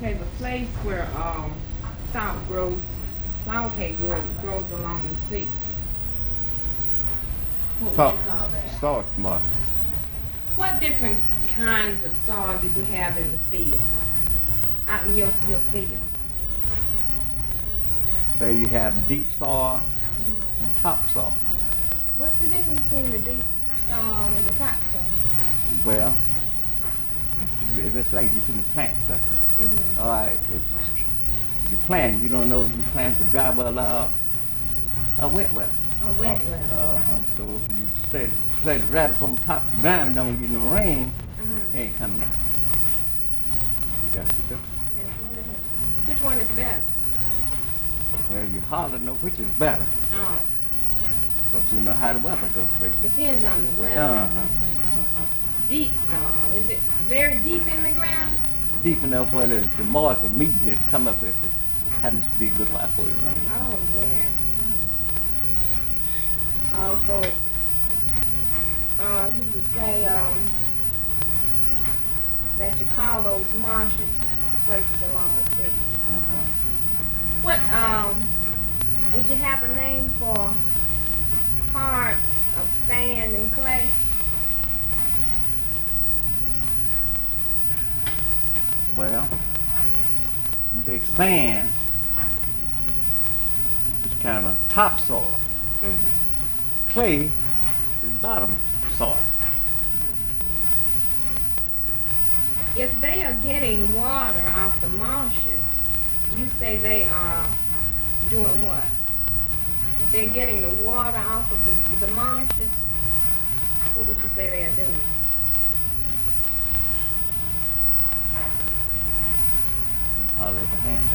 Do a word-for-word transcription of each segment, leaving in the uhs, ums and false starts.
Okay, the place where um salt grows, salt hay grows grows along the sea. What would Salt, you call that? salt marsh. What different kinds of soil do you have in the field? Out in your your field? So you have deep soil and topsoil. What's the difference between the deep soil and the topsoil? Well, it's just like you put the plant stuff. Mm-hmm. All right, if you plant, you don't know if you plant for dry well or uh, a wet well. Oh, wet Uh, well. uh-huh. So if you set, set it right up on top of the ground, don't get no rain, Uh-huh. it ain't coming out. That's the difference. That's the difference. Which one is better? Well, you hardly know which is better, Oh, because you know how the weather goes, baby. depends on the weather. Uh-huh. uh-huh. Deep soil. Is it very deep in the ground? Deep enough where the, the moisture meeting here come up if it happens to be a good while for it rain. Oh, yeah. Mm. Also, uh, you would say um, that you call those marshes, the places along the sea. Uh-huh. What, um, would you have a name for parts of sand and clay? Well, you take sand, it's kind of topsoil. Mm-hmm. Clay is bottom soil. If they are getting water off the marshes, you say they are doing what? If they're getting the water off of the, the marshes, what would you say they are doing? Holler at the hand,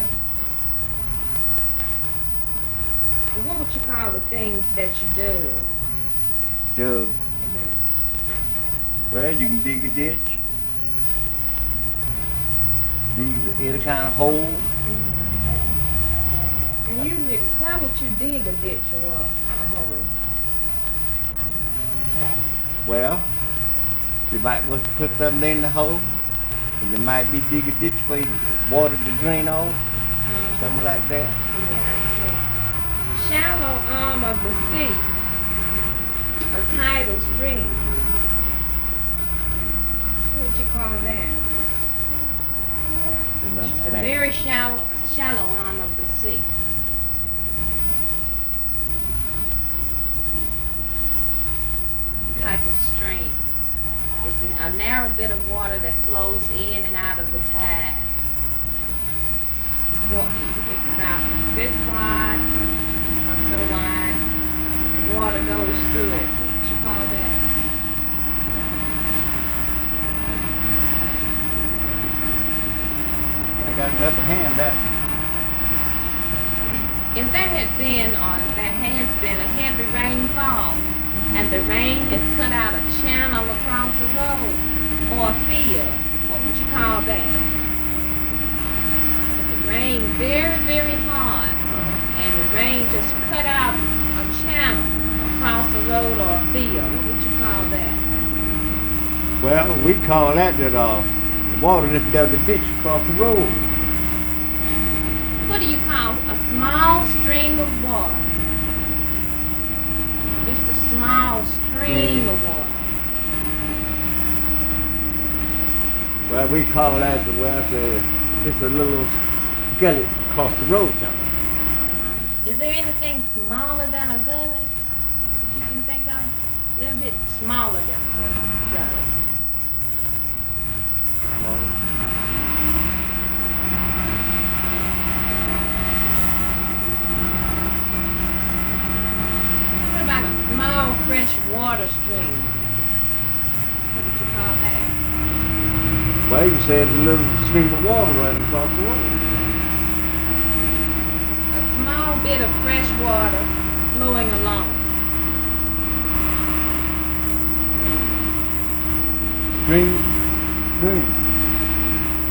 that. What would you call the things that you do? Dug. Mm-hmm. Well, you can dig a ditch, dig any kind of hole. Mm-hmm. And usually, why would you dig a ditch or a, a hole? Well, you might want to put something in the hole. And you might be dig a ditch for water to drain off, Uh-huh. something like that. Yeah. Shallow arm of the sea, a tidal stream. What would you call that? You The understand? very shallow, shallow arm of the sea. Type of stream. It's a narrow bit of water that flows in and out of the tide. Wa- It's about this wide or so wide, and water goes through it. What would you call that? I got an upper hand that. If there had been, or if there has been a heavy rainfall, and the rain had cut out a channel across a road or a field, what would you call that? If it rained very, very hard, and the rain just cut out a channel across a road or a field, what would you call that? Well, we call that that uh, the water just dug a ditch across the road. What do you call a small stream of water? Just a small stream of water. Well, we call that the well, it's a, it's a little gully across the road, something. Is there anything smaller than a gully that you can think of? A little bit smaller than a gully. gully. What about a small fresh water stream? What would you call that? Well, you said a little stream of water running across the road. A small bit of fresh water flowing along. Stream, stream.